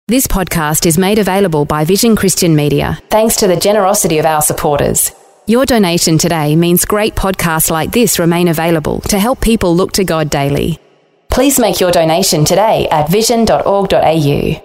This podcast is made available by Vision Christian Media, thanks to the generosity of our supporters. Your donation today means great podcasts like this remain available to help people look to God daily. Please make your donation today at vision.org.au.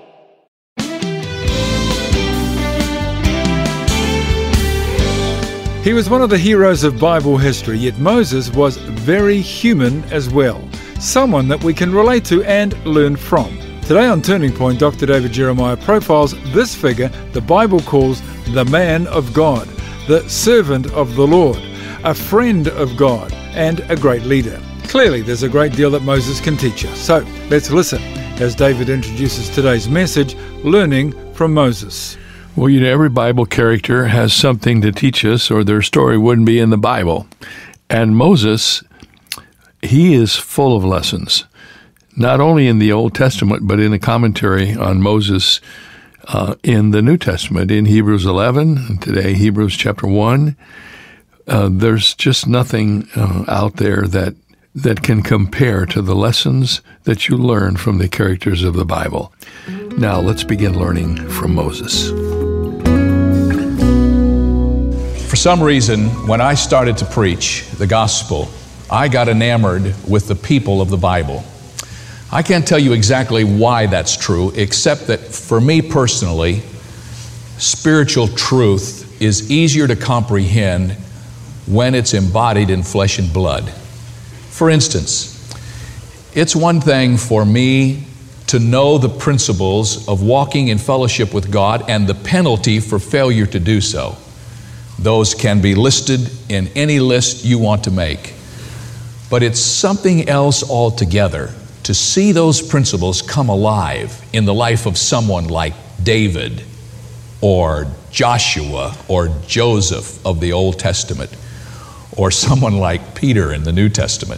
He was one of the heroes of Bible history, yet Moses was very human as well, someone that we can relate to and learn from. Today on Turning Point, Dr. David Jeremiah profiles this figure the Bible calls the man of God, the servant of the Lord, a friend of God, and a great leader. Clearly, there's a great deal that Moses can teach us. So let's listen as David introduces today's message, Learning from Moses. Well, every Bible character has something to teach us, or their story wouldn't be in the Bible. And Moses, he is full of lessons, not only in the Old Testament, but in the commentary on Moses in the New Testament, in Hebrews 11, and today Hebrews chapter 1. There's just nothing out there that can compare to the lessons that you learn from the characters of the Bible. Now, let's begin learning from Moses. For some reason, when I started to preach the gospel, I got enamored with the people of the Bible. I can't tell you exactly why that's true, except that for me personally, spiritual truth is easier to comprehend when it's embodied in flesh and blood. For instance, it's one thing for me to know the principles of walking in fellowship with God and the penalty for failure to do so. Those can be listed in any list you want to make. But it's something else altogether to see those principles come alive in the life of someone like David or Joshua or Joseph of the Old Testament or someone like Peter in the New Testament.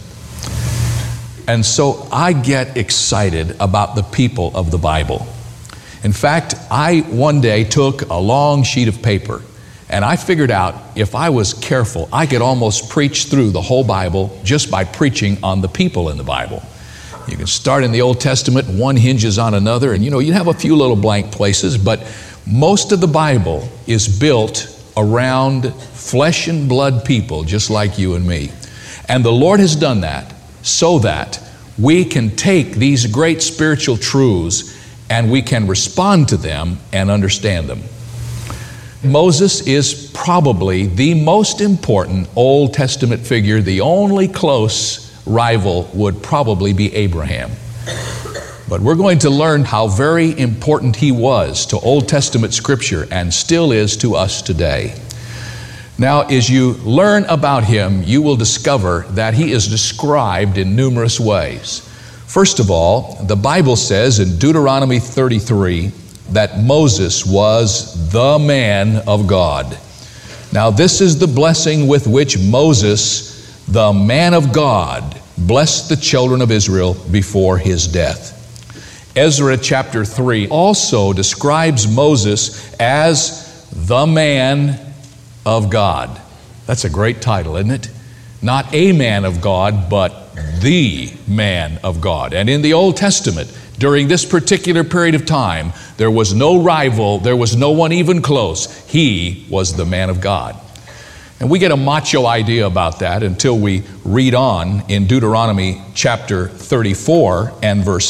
And so I get excited about the people of the Bible. In fact, I one day took a long sheet of paper and I figured out if I was careful, I could almost preach through the whole Bible just by preaching on the people in the Bible. You can start in the Old Testament, one hinges on another, and you have a few little blank places, but most of the Bible is built around flesh and blood people just like you and me. And the Lord has done that so that we can take these great spiritual truths and we can respond to them and understand them. Moses is probably the most important Old Testament figure. The only close rival would probably be Abraham. But we're going to learn how very important he was to Old Testament Scripture and still is to us today. Now, as you learn about him, you will discover that he is described in numerous ways. First of all, the Bible says in Deuteronomy 33 that Moses was the man of God. Now, this is the blessing with which Moses, the man of God, blessed the children of Israel before his death. Ezra chapter 3 also describes Moses as the man of God. That's a great title, isn't it? Not a man of God, but the man of God. And in the Old Testament, during this particular period of time, there was no rival, there was no one even close. He was the man of God. And we get a macho idea about that until we read on in Deuteronomy chapter 34 and verse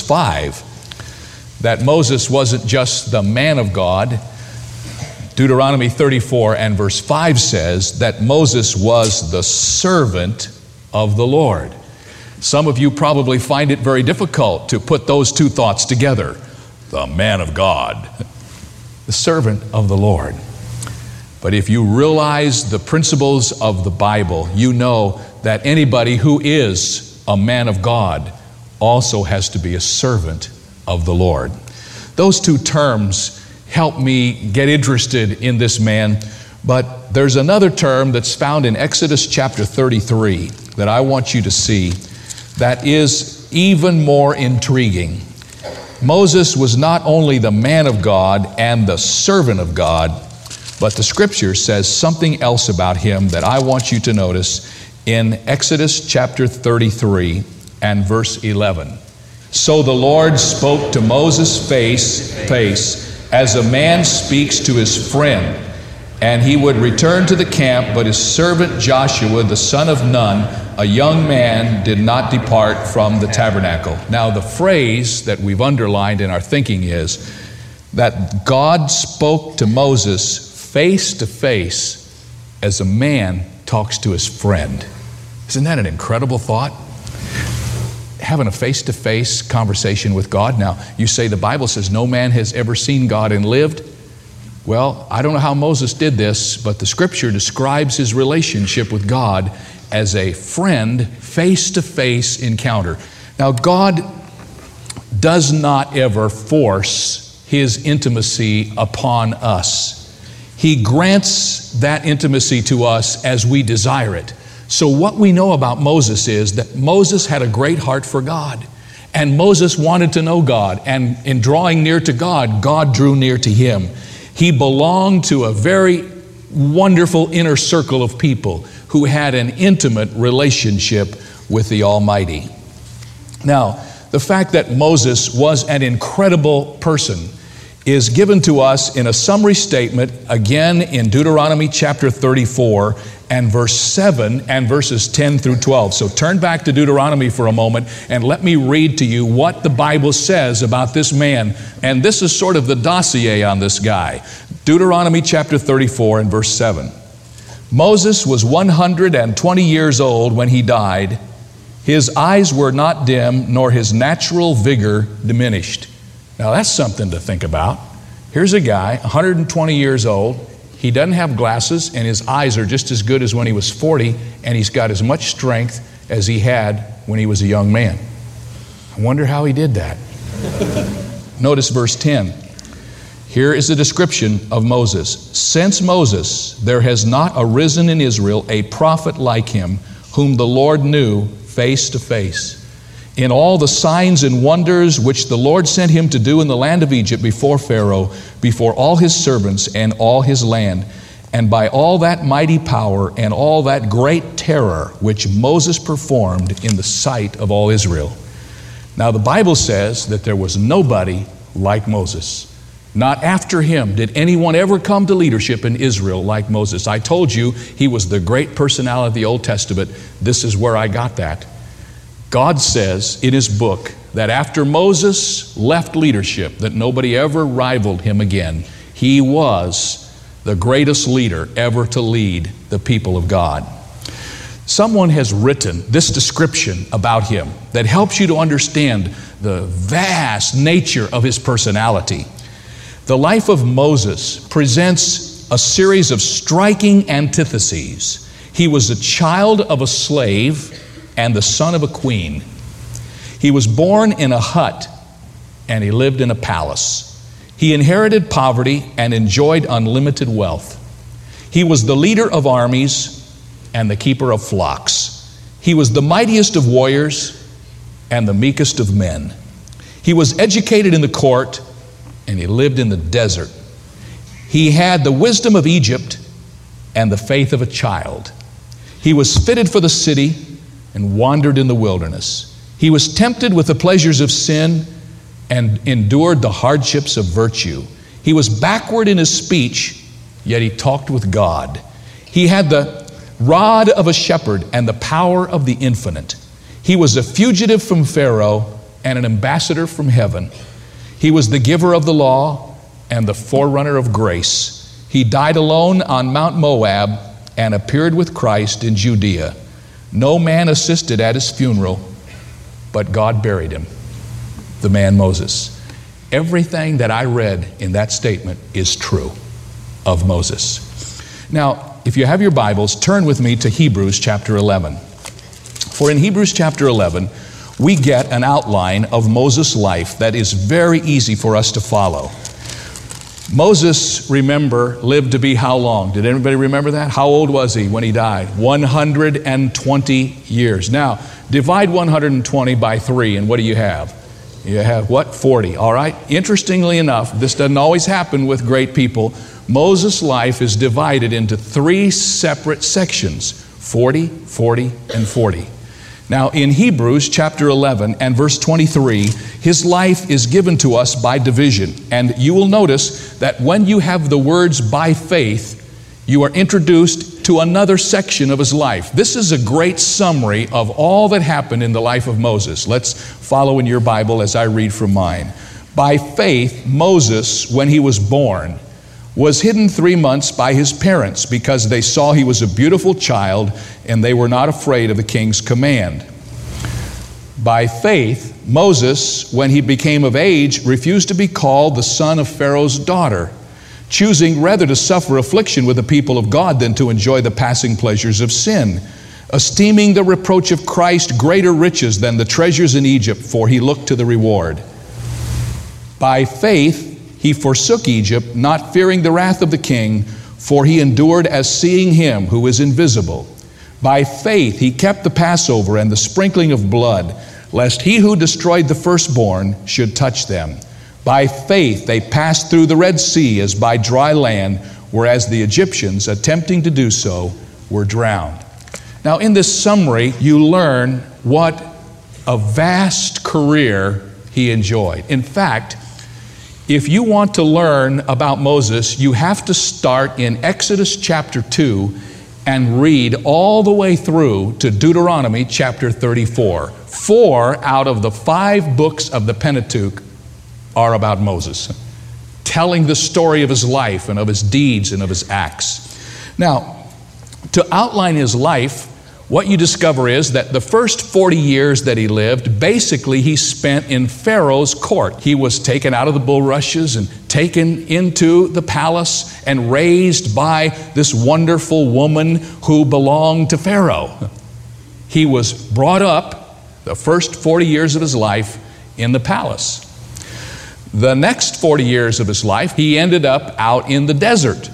5, that Moses wasn't just the man of God. Deuteronomy 34 and verse 5 says that Moses was the servant of the Lord. Some of you probably find it very difficult to put those two thoughts together. The man of God, the servant of the Lord. But if you realize the principles of the Bible, you know that anybody who is a man of God also has to be a servant of the Lord. Those two terms help me get interested in this man, but there's another term that's found in Exodus chapter 33 that I want you to see that is even more intriguing. Moses was not only the man of God and the servant of God, but the Scripture says something else about him that I want you to notice in Exodus chapter 33 and verse 11. So the Lord spoke to Moses face to face, as a man speaks to his friend. And he would return to the camp, but his servant Joshua, the son of Nun, a young man, did not depart from the tabernacle. Now the phrase that we've underlined in our thinking is that God spoke to Moses face to face as a man talks to his friend. Isn't that an incredible thought? Having a face-to-face conversation with God. Now, you say the Bible says no man has ever seen God and lived. Well, I don't know how Moses did this, but the Scripture describes his relationship with God as a friend, face-to-face encounter. Now, God does not ever force His intimacy upon us. He grants that intimacy to us as we desire it. So what we know about Moses is that Moses had a great heart for God. And Moses wanted to know God. And in drawing near to God, God drew near to him. He belonged to a very wonderful inner circle of people who had an intimate relationship with the Almighty. Now, the fact that Moses was an incredible person is given to us in a summary statement, again in Deuteronomy chapter 34 and verse 7 and verses 10 through 12. So turn back to Deuteronomy for a moment and let me read to you what the Bible says about this man. And this is sort of the dossier on this guy. Deuteronomy chapter 34 and verse 7. Moses was 120 years old when he died. His eyes were not dim, nor his natural vigor diminished. Now that's something to think about. Here's a guy, 120 years old. He doesn't have glasses, and his eyes are just as good as when he was 40, and he's got as much strength as he had when he was a young man. I wonder how he did that. Notice verse 10. Here is a description of Moses. Since Moses, there has not arisen in Israel a prophet like him, whom the Lord knew face to face. In all the signs and wonders which the Lord sent him to do in the land of Egypt before Pharaoh, before all his servants and all his land, and by all that mighty power and all that great terror which Moses performed in the sight of all Israel. Now the Bible says that there was nobody like Moses. Not after him did anyone ever come to leadership in Israel like Moses. I told you he was the great personality of the Old Testament. This is where I got that. God says in His book that after Moses left leadership, that nobody ever rivaled him again. He was the greatest leader ever to lead the people of God. Someone has written this description about him that helps you to understand the vast nature of his personality. The life of Moses presents a series of striking antitheses. He was a child of a slave and the son of a queen. He was born in a hut and he lived in a palace. He inherited poverty and enjoyed unlimited wealth. He was the leader of armies and the keeper of flocks. He was the mightiest of warriors and the meekest of men. He was educated in the court and he lived in the desert. He had the wisdom of Egypt and the faith of a child. He was fitted for the city and wandered in the wilderness. He was tempted with the pleasures of sin and endured the hardships of virtue. He was backward in his speech, yet he talked with God. He had the rod of a shepherd and the power of the infinite. He was a fugitive from Pharaoh and an ambassador from heaven. He was the giver of the law and the forerunner of grace. He died alone on Mount Moab and appeared with Christ in Judea. No man assisted at his funeral, but God buried him, the man Moses. Everything that I read in that statement is true of Moses. Now, if you have your Bibles, turn with me to Hebrews chapter 11. For in Hebrews chapter 11, we get an outline of Moses' life that is very easy for us to follow. Moses, remember, lived to be how long? Did anybody remember that? How old was he when he died? 120 years. Now, divide 120 by 3, and what do you have? You have what? 40, all right? Interestingly enough, this doesn't always happen with great people. Moses' life is divided into 3 separate sections, 40, 40, and 40. Now, in Hebrews chapter 11 and verse 23, his life is given to us by division. And you will notice that when you have the words by faith, you are introduced to another section of his life. This is a great summary of all that happened in the life of Moses. Let's follow in your Bible as I read from mine. By faith, Moses, when he was born, was hidden 3 months by his parents because they saw he was a beautiful child and they were not afraid of the king's command. By faith, Moses, when he became of age, refused to be called the son of Pharaoh's daughter, choosing rather to suffer affliction with the people of God than to enjoy the passing pleasures of sin, esteeming the reproach of Christ greater riches than the treasures in Egypt, for he looked to the reward. By faith, he forsook Egypt, not fearing the wrath of the king, for he endured as seeing him who is invisible. By faith he kept the Passover and the sprinkling of blood, lest he who destroyed the firstborn should touch them. By faith they passed through the Red Sea as by dry land, whereas the Egyptians, attempting to do so, were drowned. Now, in this summary, you learn what a vast career he enjoyed. In fact, if you want to learn about Moses, you have to start in Exodus chapter 2 and read all the way through to Deuteronomy chapter 34. 4 out of the 5 books of the Pentateuch are about Moses, telling the story of his life and of his deeds and of his acts. Now, to outline his life, what you discover is that the first 40 years that he lived, basically he spent in Pharaoh's court. He was taken out of the bulrushes and taken into the palace and raised by this wonderful woman who belonged to Pharaoh. He was brought up the first 40 years of his life in the palace. The next 40 years of his life, he ended up out in the desert.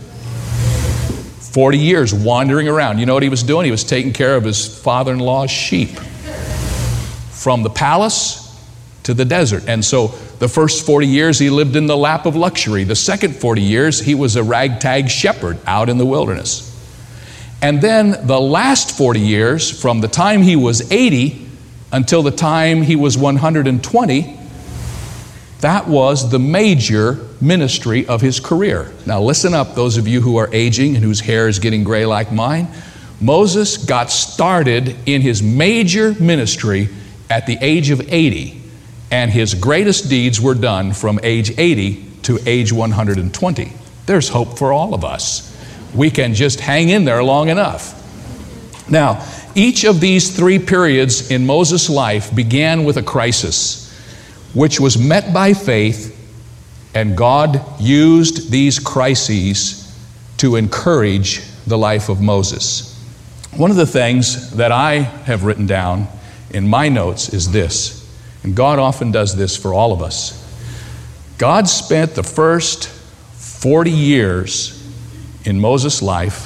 40 years wandering around. You know what he was doing? He was taking care of his father-in-law's sheep. From the palace to the desert. And so the first 40 years he lived in the lap of luxury. The second 40 years he was a ragtag shepherd out in the wilderness. And then the last 40 years, from the time he was 80 until the time he was 120, that was the major ministry of his career. Now listen up, those of you who are aging and whose hair is getting gray like mine. Moses got started in his major ministry at the age of 80, and his greatest deeds were done from age 80 to age 120. There's hope for all of us. We can just hang in there long enough. Now, each of these 3 periods in Moses' life began with a crisis, which was met by faith, and God used these crises to encourage the life of Moses. One of the things that I have written down in my notes is this, and God often does this for all of us. God spent the first 40 years in Moses' life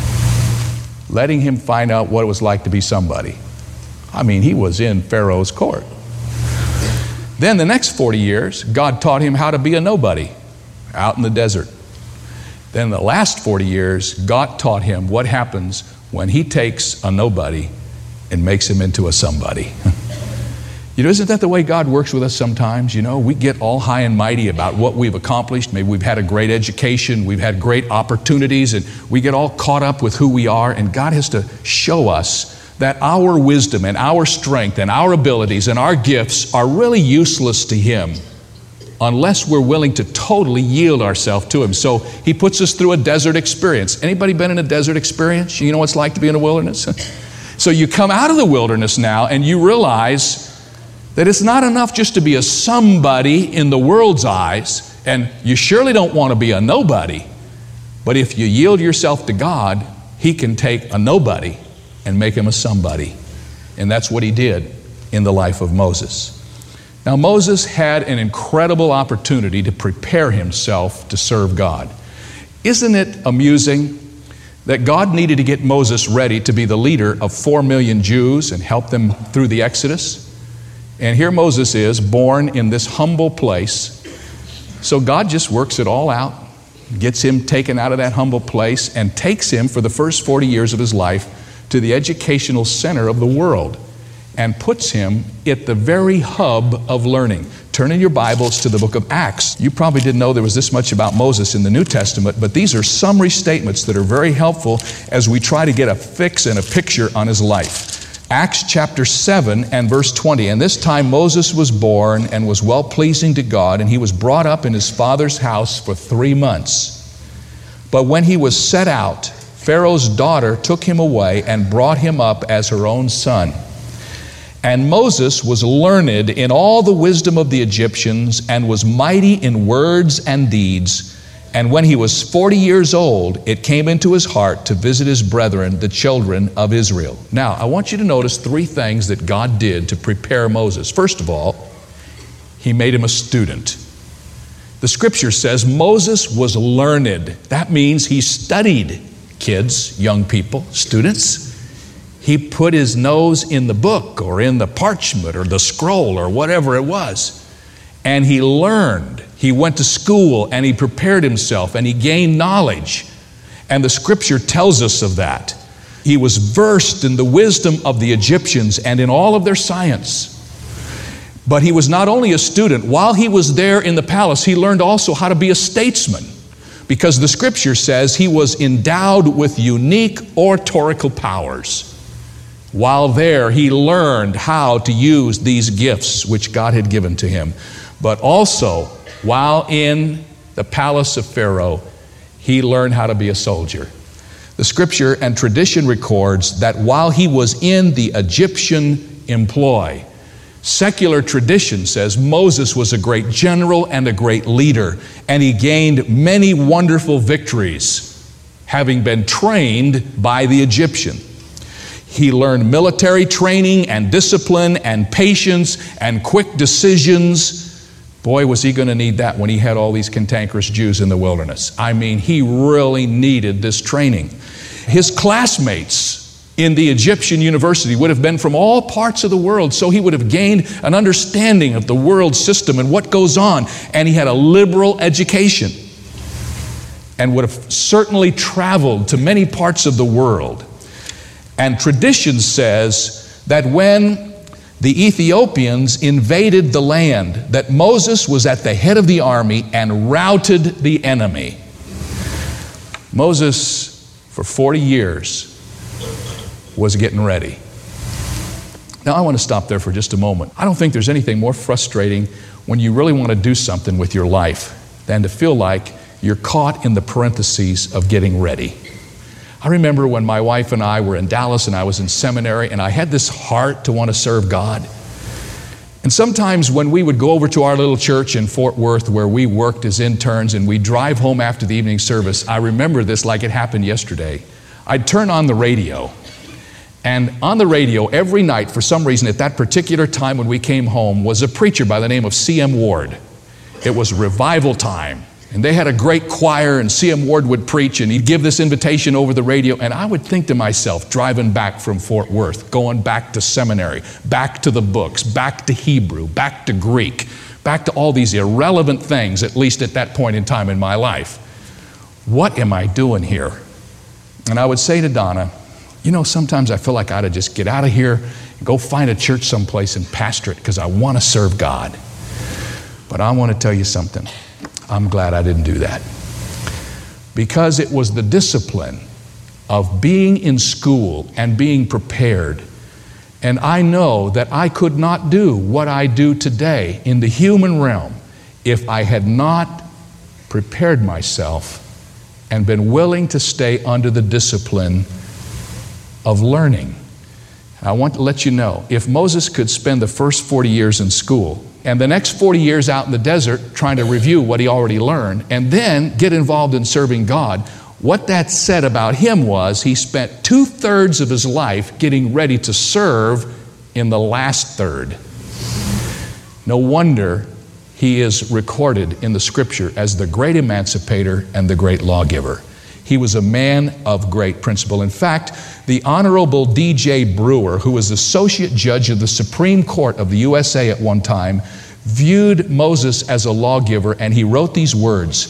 letting him find out what it was like to be somebody. I mean, he was in Pharaoh's court. Then the next 40 years, God taught him how to be a nobody out in the desert. Then the last 40 years, God taught him what happens when he takes a nobody and makes him into a somebody. You know, isn't that the way God works with us sometimes? You know, we get all high and mighty about what we've accomplished. Maybe we've had a great education, we've had great opportunities, and we get all caught up with who we are, and God has to show us that our wisdom and our strength and our abilities and our gifts are really useless to Him unless we're willing to totally yield ourselves to Him. So He puts us through a desert experience. Anybody been in a desert experience? You know what it's like to be in a wilderness? So you come out of the wilderness now and you realize that it's not enough just to be a somebody in the world's eyes, and you surely don't want to be a nobody. But if you yield yourself to God, He can take a nobody and make him a somebody. And that's what He did in the life of Moses. Now, Moses had an incredible opportunity to prepare himself to serve God. Isn't it amusing that God needed to get Moses ready to be the leader of 4 million Jews and help them through the Exodus? And here Moses is, born in this humble place. So God just works it all out, gets him taken out of that humble place, and takes him for the first 40 years of his life to the educational center of the world. and puts him at the very hub of learning. Turn in your Bibles to the book of Acts. You probably didn't know there was this much about Moses in the New Testament, but these are summary statements that are very helpful as we try to get a fix and a picture on his life. Acts chapter 7 and verse 20. And this time Moses was born and was well-pleasing to God, and he was brought up in his father's house for 3 months. But when he was set out, Pharaoh's daughter took him away and brought him up as her own son. And Moses was learned in all the wisdom of the Egyptians and was mighty in words and deeds. And when he was 40 years old, it came into his heart to visit his brethren, the children of Israel. Now, I want you to notice 3 things that God did to prepare Moses. First of all, he made him a student. The scripture says Moses was learned. That means he studied. Kids, young people, students. He put his nose in the book or in the parchment or the scroll or whatever it was. And he learned. He went to school and he prepared himself and he gained knowledge. And the scripture tells us of that. He was versed in the wisdom of the Egyptians and in all of their science. But he was not only a student. While he was there in the palace, he learned also how to be a statesman. Because the scripture says he was endowed with unique oratorical powers. While there, he learned how to use these gifts which God had given to him. But also, while in the palace of Pharaoh, he learned how to be a soldier. The scripture and tradition records that while he was in the Egyptian employ, secular tradition says Moses was a great general and a great leader, and he gained many wonderful victories, having been trained by the Egyptian. He learned military training and discipline and patience and quick decisions. Boy, was he going to need that when he had all these cantankerous Jews in the wilderness. I mean, he really needed this training. His classmates in the Egyptian university would have been from all parts of the world, so he would have gained an understanding of the world system and what goes on. And he had a liberal education and would have certainly traveled to many parts of the world. And tradition says that when the Ethiopians invaded the land, that Moses was at the head of the army and routed the enemy. Moses, for 40 years, was getting ready. Now, I want to stop there for just a moment. I don't think there's anything more frustrating when you really want to do something with your life than to feel like you're caught in the parentheses of getting ready. I remember when my wife and I were in Dallas and I was in seminary and I had this heart to want to serve God. And sometimes when we would go over to our little church in Fort Worth where we worked as interns and we'd drive home after the evening service, I remember this like it happened yesterday. I'd turn on the radio. And on the radio every night, for some reason, at that particular time when we came home, was a preacher by the name of C.M. Ward. It was revival time. And they had a great choir, and C.M. Ward would preach, and he'd give this invitation over the radio. And I would think to myself, driving back from Fort Worth, going back to seminary, back to the books, back to Hebrew, back to Greek, back to all these irrelevant things, at least at that point in time in my life. What am I doing here? And I would say to Donna, you know, sometimes I feel like I ought to just get out of here and go find a church someplace and pastor it because I want to serve God. But I want to tell you something. I'm glad I didn't do that. Because it was the discipline of being in school and being prepared. And I know that I could not do what I do today in the human realm if I had not prepared myself and been willing to stay under the discipline of learning. I want to let you know, if Moses could spend the first 40 years in school and the next 40 years out in the desert trying to review what he already learned and then get involved in serving God, what that said about him was he spent 2/3 of his life getting ready to serve in the last third. No wonder he is recorded in the scripture as the great emancipator and the great lawgiver. He was a man of great principle. In fact, the Honorable D.J. Brewer, who was associate judge of the Supreme Court of the USA at one time, viewed Moses as a lawgiver, and he wrote these words: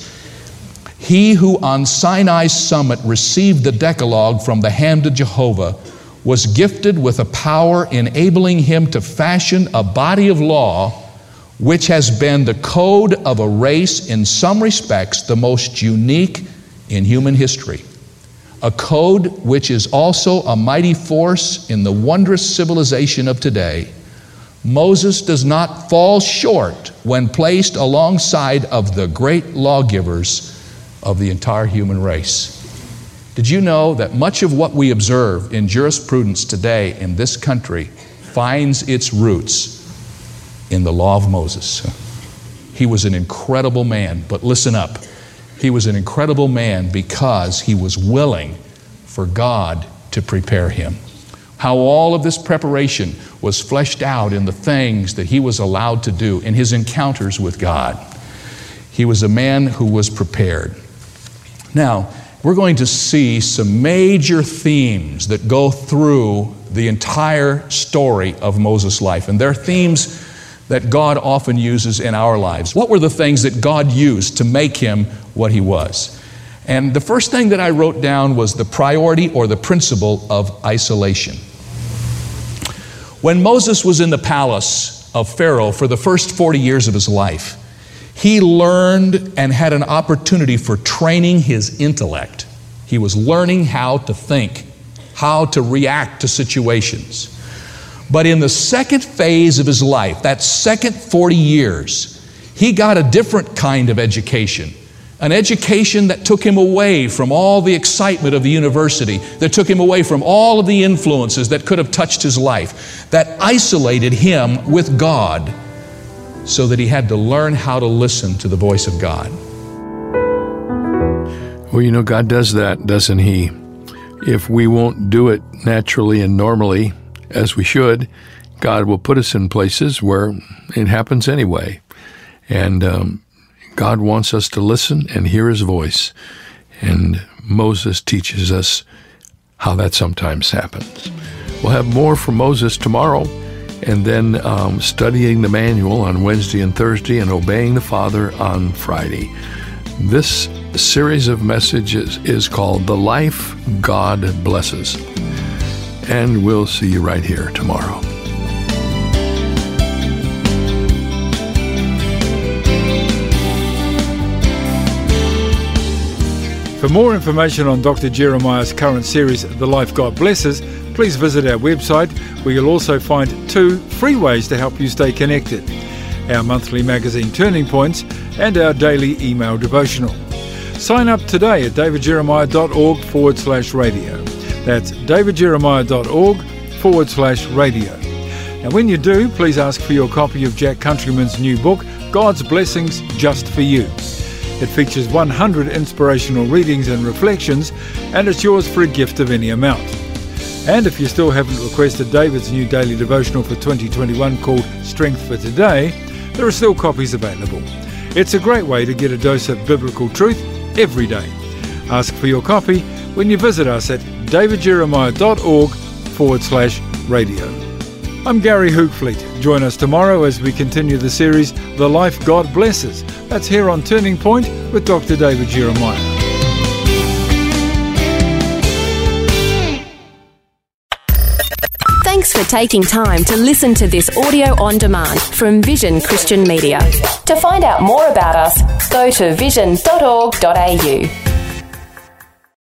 "He who on Sinai's summit received the Decalogue from the hand of Jehovah was gifted with a power enabling him to fashion a body of law which has been the code of a race in some respects the most unique in human history. A code which is also a mighty force in the wondrous civilization of today. Moses does not fall short when placed alongside of the great lawgivers of the entire human race. Did you know that much of what we observe in jurisprudence today in this country finds its roots in the law of Moses? He was an incredible man, but listen up. He was an incredible man because he was willing for God to prepare him. How all of this preparation was fleshed out in the things that he was allowed to do in his encounters with God. He was a man who was prepared. Now, we're going to see some major themes that go through the entire story of Moses' life. And they're themes that God often uses in our lives. What were the things that God used to make him what he was? And the first thing that I wrote down was the priority or the principle of isolation. When Moses was in the palace of Pharaoh for the first 40 years of his life, he learned and had an opportunity for training his intellect. He was learning how to think, how to react to situations. But in the second phase of his life, that second 40 years, he got a different kind of education. An education that took him away from all the excitement of the university, that took him away from all of the influences that could have touched his life, that isolated him with God, so that he had to learn how to listen to the voice of God. Well, you know, God does that, doesn't He? If we won't do it naturally and normally, as we should, God will put us in places where it happens anyway. And God wants us to listen and hear His voice. And Moses teaches us how that sometimes happens. We'll have more from Moses tomorrow, and then studying the manual on Wednesday and Thursday, and obeying the Father on Friday. This series of messages is called The Life God Blesses. And we'll see you right here tomorrow. For more information on Dr. Jeremiah's current series, The Life God Blesses, please visit our website, where you'll also find 2 free ways to help you stay connected: our monthly magazine Turning Points and our daily email devotional. Sign up today at davidjeremiah.org/radio. That's davidjeremiah.org/radio. And when you do, please ask for your copy of Jack Countryman's new book, God's Blessings Just for You. It features 100 inspirational readings and reflections, and it's yours for a gift of any amount. And if you still haven't requested David's new daily devotional for 2021 called Strength for Today, there are still copies available. It's a great way to get a dose of biblical truth every day. Ask for your copy when you visit us at davidjeremiah.org/radio. I'm Gary Hoogfleet. Join us tomorrow as we continue the series, The Life God Blesses. That's here on Turning Point with Dr. David Jeremiah. Thanks for taking time to listen to this audio on demand from Vision Christian Media. To find out more about us, go to vision.org.au.